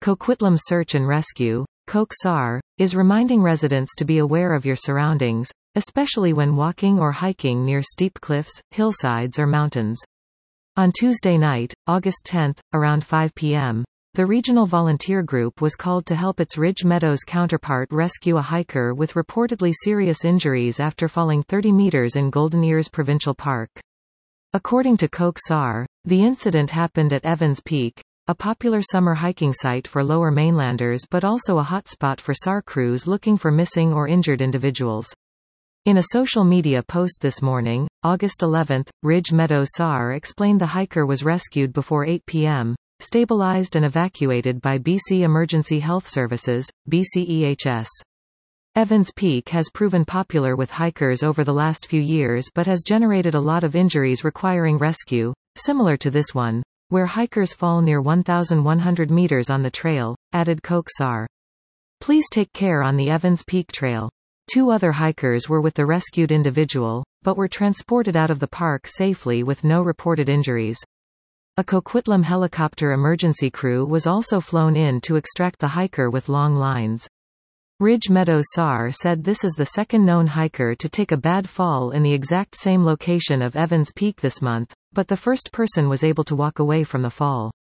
Coquitlam Search and Rescue, Coke SAR, is reminding residents to be aware of your surroundings, especially when walking or hiking near steep cliffs, hillsides or mountains. On Tuesday night, August 10, around 5 p.m., the regional volunteer group was called to help its Ridge Meadows counterpart rescue a hiker with reportedly serious injuries after falling 30 meters in Golden Ears Provincial Park. According to Coke SAR, the incident happened at Evans Peak, a popular summer hiking site for Lower Mainlanders but also a hotspot for SAR crews looking for missing or injured individuals. In a social media post this morning, August 11, Ridge Meadows SAR explained the hiker was rescued before 8 p.m., stabilized and evacuated by BC Emergency Health Services, BCEHS. Evans Peak has proven popular with hikers over the last few years but has generated a lot of injuries requiring rescue, similar to this one, where hikers fall near 1,100 meters on the trail, added Coke SAR. Please take care on the Evans Peak Trail. 2 other hikers were with the rescued individual, but were transported out of the park safely with no reported injuries. A Coquitlam helicopter emergency crew was also flown in to extract the hiker with long lines. Ridge Meadows SAR said this is the second known hiker to take a bad fall in the exact same location of Evans Peak this month, but the first person was able to walk away from the fall.